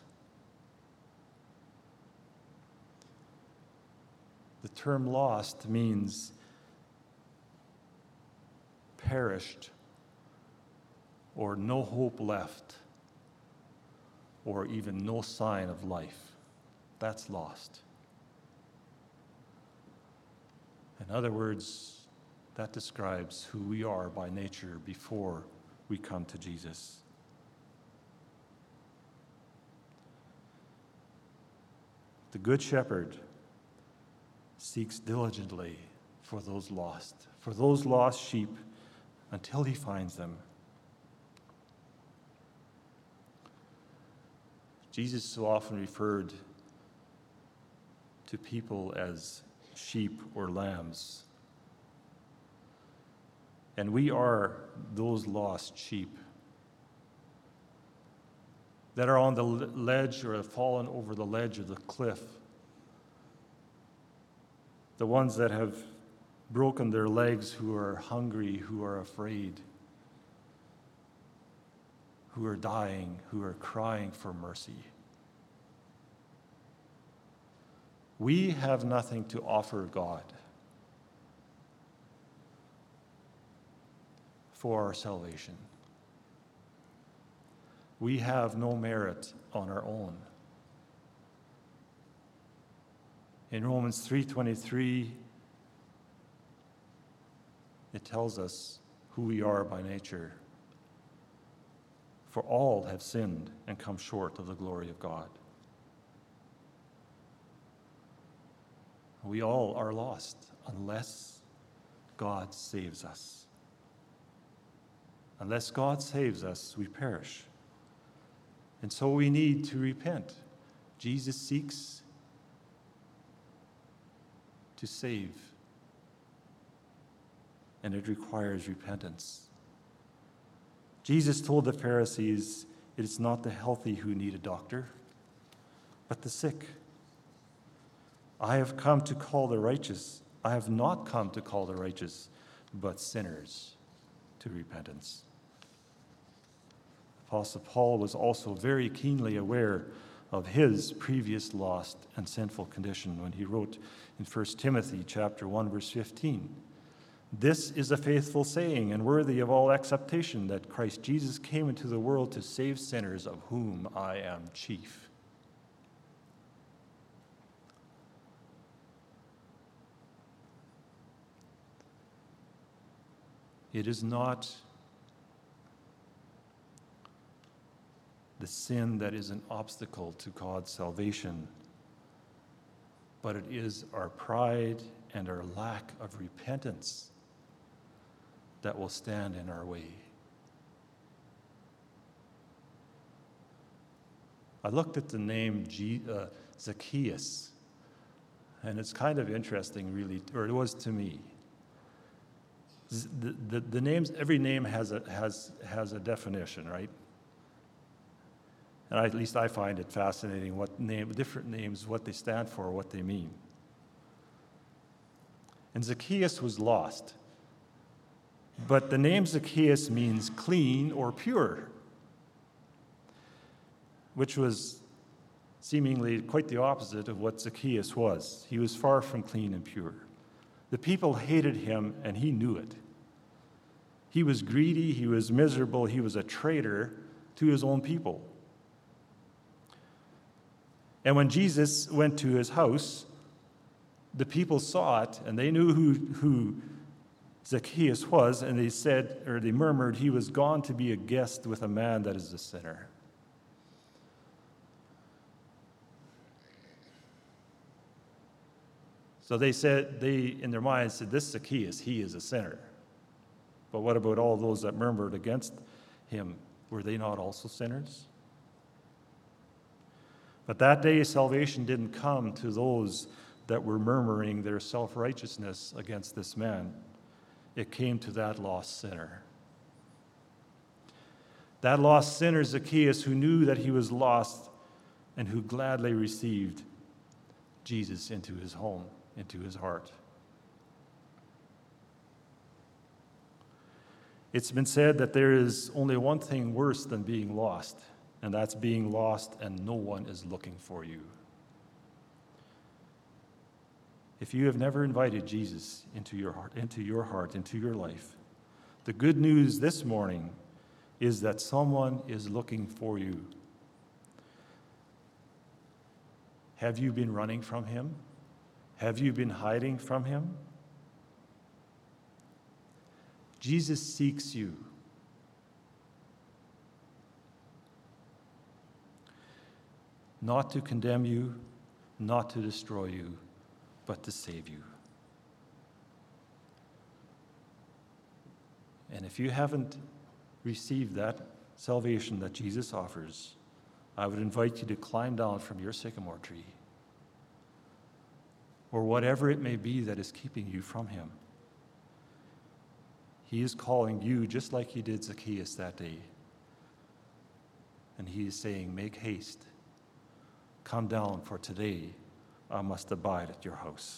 The term lost means perished, or no hope left, or even no sign of life. That's lost. In other words, that describes who we are by nature before we come to Jesus. The Good Shepherd seeks diligently for those lost, for those lost sheep, until he finds them. Jesus so often referred to people as sheep or lambs. And we are those lost sheep that are on the ledge or have fallen over the ledge of the cliff. The ones that have broken their legs, who are hungry, who are afraid, who are dying, who are crying for mercy. We have nothing to offer God for our salvation. We have no merit on our own. In Romans three twenty-three, it tells us who we are by nature. For all have sinned and come short of the glory of God. We all are lost unless God saves us. Unless God saves us, we perish. And so we need to repent. Jesus seeks to save, and it requires repentance. Jesus told the Pharisees, it is not the healthy who need a doctor, but the sick. I have come to call the righteous. I have not come to call the righteous, but sinners to repentance. Apostle Paul was also very keenly aware of his previous lost and sinful condition when he wrote in First Timothy chapter one, verse fifteen, "This is a faithful saying and worthy of all acceptation, that Christ Jesus came into the world to save sinners, of whom I am chief." It is not the sin that is an obstacle to God's salvation, but it is our pride and our lack of repentance that will stand in our way. I looked at the name G, uh, Zacchaeus, and it's kind of interesting, really, or it was to me. The, the, the names, every name has a, has, has a definition, right? And I, at least I find it fascinating what name, different names, what they stand for, what they mean. And Zacchaeus was lost. But the name Zacchaeus means clean or pure, which was seemingly quite the opposite of what Zacchaeus was. He was far from clean and pure. The people hated him, and he knew it. He was greedy, he was miserable, he was a traitor to his own people. And when Jesus went to his house, the people saw it, and they knew who, who Zacchaeus was, and they said, or they murmured, he was gone to be a guest with a man that is a sinner. So they said, they in their minds said, this Zacchaeus, he is a sinner. But what about all those that murmured against him? Were they not also sinners? But that day, salvation didn't come to those that were murmuring their self-righteousness against this man. It came to that lost sinner. That lost sinner, Zacchaeus, who knew that he was lost and who gladly received Jesus into his home, into his heart. It's been said that there is only one thing worse than being lost, and that's being lost and no one is looking for you. If you have never invited Jesus into your heart, into your heart, into your life, the good news this morning is that someone is looking for you. Have you been running from him? Have you been hiding from him? Jesus seeks you. Not to condemn you, not to destroy you, but to save you. And if you haven't received that salvation that Jesus offers, I would invite you to climb down from your sycamore tree, or whatever it may be that is keeping you from him. He is calling you just like he did Zacchaeus that day. And he is saying, make haste. Come down, for today I must abide at your house.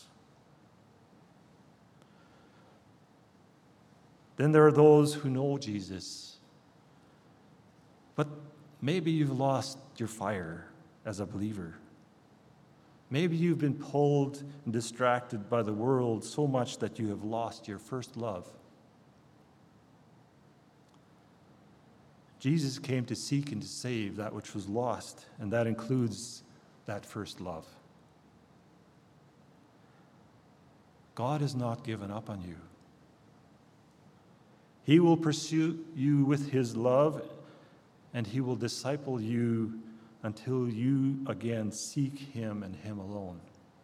Then there are those who know Jesus, but maybe you've lost your fire as a believer. Maybe you've been pulled and distracted by the world so much that you have lost your first love. Jesus came to seek and to save that which was lost, and that includes that first love. God has not given up on you. He will pursue you with his love, and he will disciple you until you again seek him and him alone.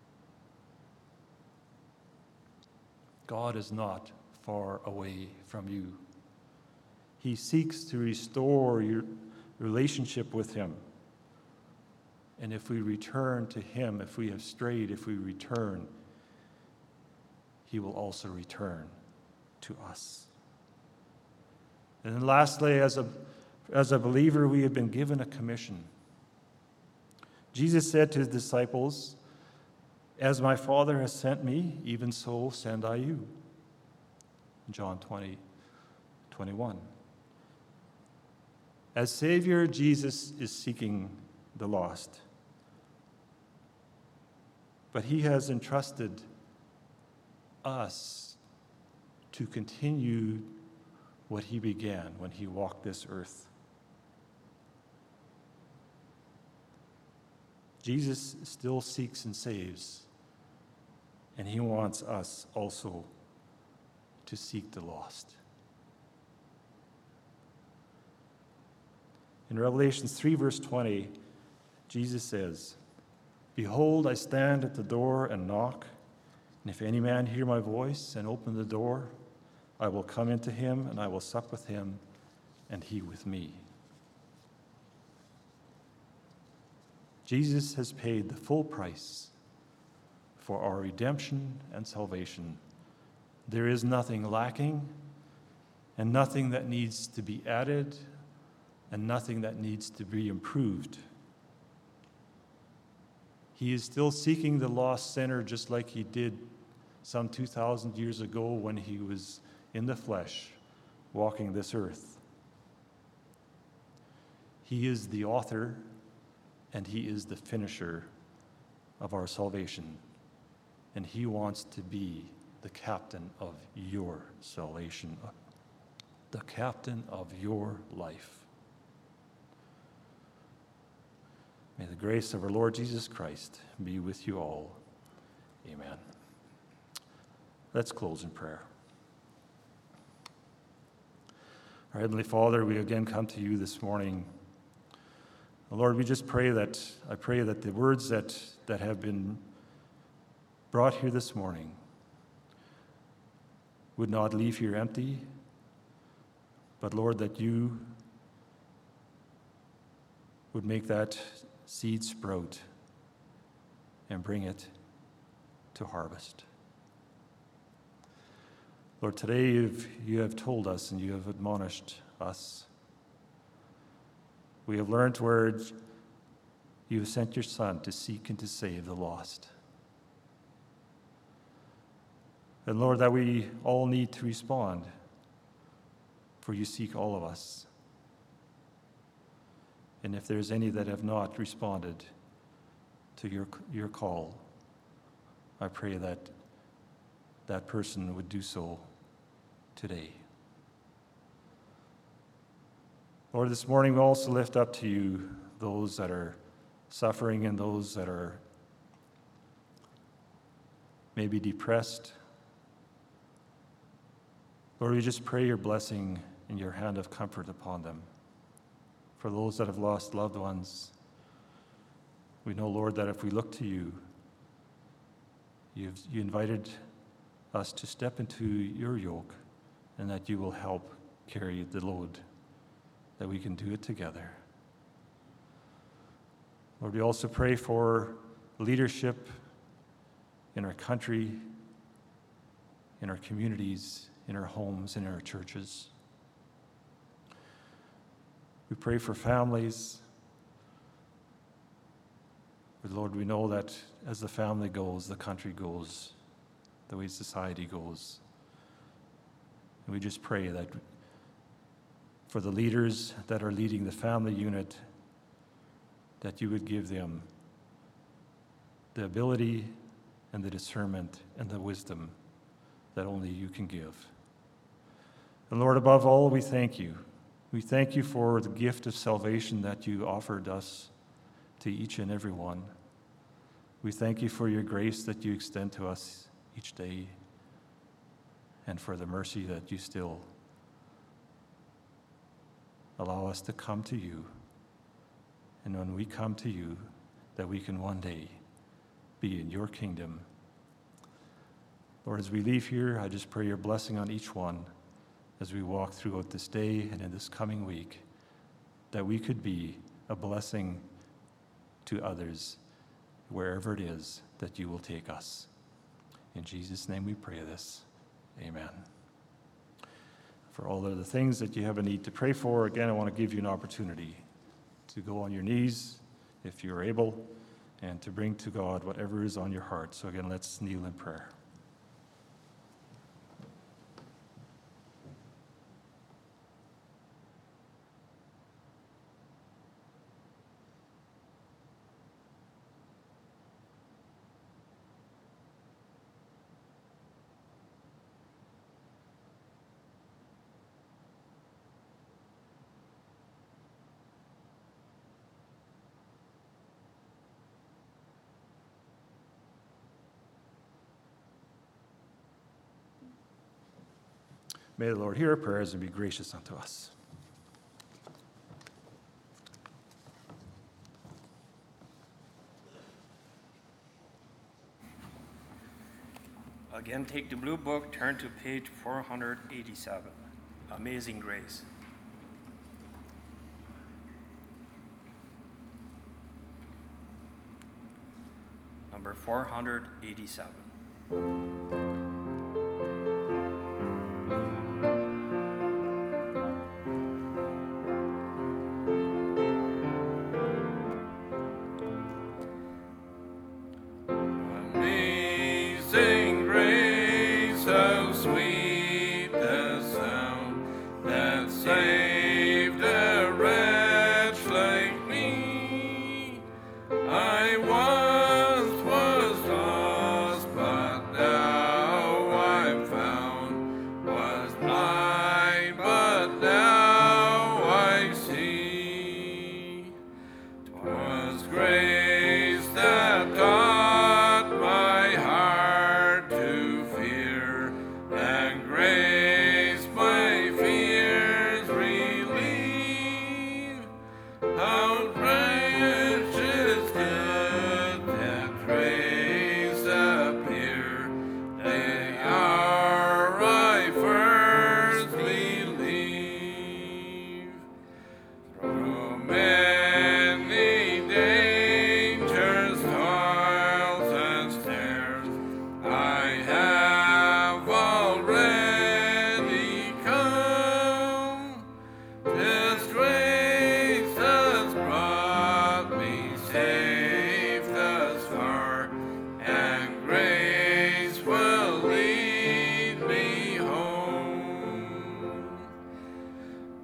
God is not far away from you. He seeks to restore your relationship with him. And if we return to him, if we have strayed, if we return, he will also return to us. And then lastly, as a, as a believer, we have been given a commission. Jesus said to his disciples, "As my Father has sent me, even so send I you." John twenty, twenty-one. As Savior, Jesus is seeking the lost. But he has entrusted us to continue what he began when he walked this earth. Jesus still seeks and saves, and he wants us also to seek the lost. In Revelation three, verse twenty, Jesus says, "Behold, I stand at the door and knock, and if any man hear my voice and open the door, I will come into him, and I will sup with him, and he with me." Jesus has paid the full price for our redemption and salvation. There is nothing lacking, and nothing that needs to be added, and nothing that needs to be improved. He is still seeking the lost sinner just like he did some two thousand years ago when he was in the flesh, walking this earth. He is the author and he is the finisher of our salvation. And he wants to be the captain of your salvation, the captain of your life. May the grace of our Lord Jesus Christ be with you all. Amen. Let's close in prayer. Our Heavenly Father, we again come to you this morning. Lord, we just pray that, I pray that the words that, that have been brought here this morning would not leave here empty, but Lord, that you would make that seed sprout and bring it to harvest. Lord, today you've, you have told us and you have admonished us. We have learned where you have sent your Son to seek and to save the lost. And Lord, that we all need to respond. for you seek all of us. And if there's any that have not responded to your, your call, I pray that that person would do so today. Lord, this morning we also lift up to you those that are suffering and those that are maybe depressed. Lord, we just pray your blessing and your hand of comfort upon them. For those that have lost loved ones, we know, Lord, that if we look to you, you've, you invited us to step into your yoke and that you will help carry the load, that we can do it together. Lord, we also pray for leadership in our country, in our communities, in our homes, in our churches. We pray for families. But Lord, we know that as the family goes, the country goes, the way society goes. And we just pray that for the leaders that are leading the family unit, that you would give them the ability and the discernment and the wisdom that only you can give. And Lord, above all, we thank you. We thank you for the gift of salvation that you offered us to each and every one. We thank you for your grace that you extend to us each day and for the mercy that you still allow us to come to you. And when we come to you, that we can one day be in your kingdom. Lord, as we leave here, I just pray your blessing on each one as we walk throughout this day and in this coming week, that we could be a blessing to others wherever it is that you will take us. In Jesus' name we pray this. Amen. For all of the things that you have a need to pray for, again, I want to give you an opportunity to go on your knees if you're able and to bring to God whatever is on your heart. So again, let's kneel in prayer. May the Lord hear our prayers and be gracious unto us.
Again, take the blue book, turn to page four hundred eighty-seven, Amazing Grace. Number four hundred eighty-seven.
Amazing grace, how sweet the sound that saved a wretch like me. I once was lost, but now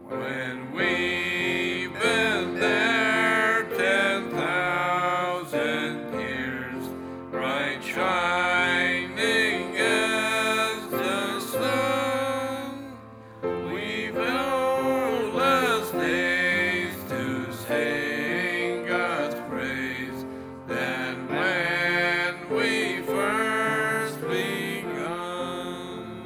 When we've been there ten thousand years, bright shining as the sun, we've endless days to sing God's praise than when we first begun.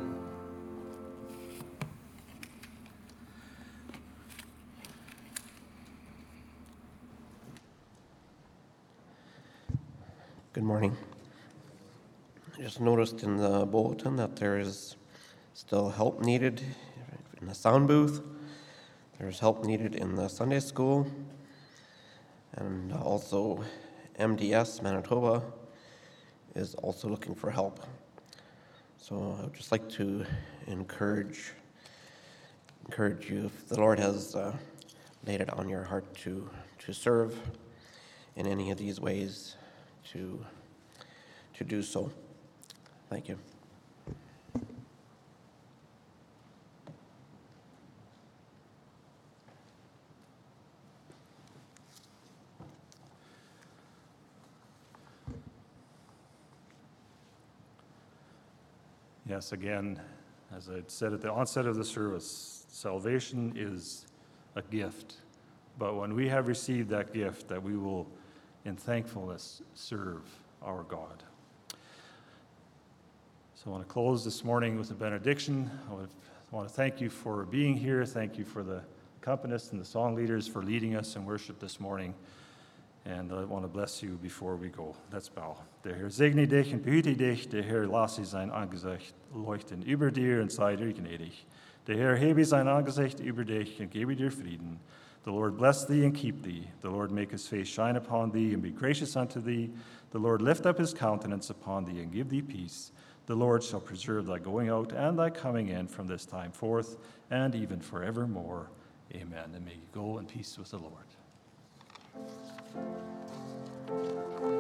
Good morning. I just noticed in the bulletin that there is still help needed in the sound booth. There's help needed in the Sunday school. And also M D S Manitoba is also looking for help. So I would just like to encourage encourage you, if the Lord has uh, laid it on your heart to to serve in any of these ways, to to do so. Thank you.
Yes, again, as I said at the onset of the service, salvation is a gift. But when we have received that gift, that we will, in thankfulness, serve our God. So I want to close this morning with a benediction. I want to, I want to thank you for being here. Thank you for the accompanists and the song leaders for leading us in worship this morning. And I want to bless you before we go. Let's bow. Der Herr segne dich und behüte dich. Der Herr lasse sein Angesicht leuchten über dir und sei dir gnädig. Der Herr hebe sein Angesicht über dich und gebe dir Frieden. The Lord bless thee and keep thee. The Lord make his face shine upon thee and be gracious unto thee. The Lord lift up his countenance upon thee and give thee peace. The Lord shall preserve thy going out and thy coming in from this time forth and even forevermore. Amen. And may you go in peace with the Lord.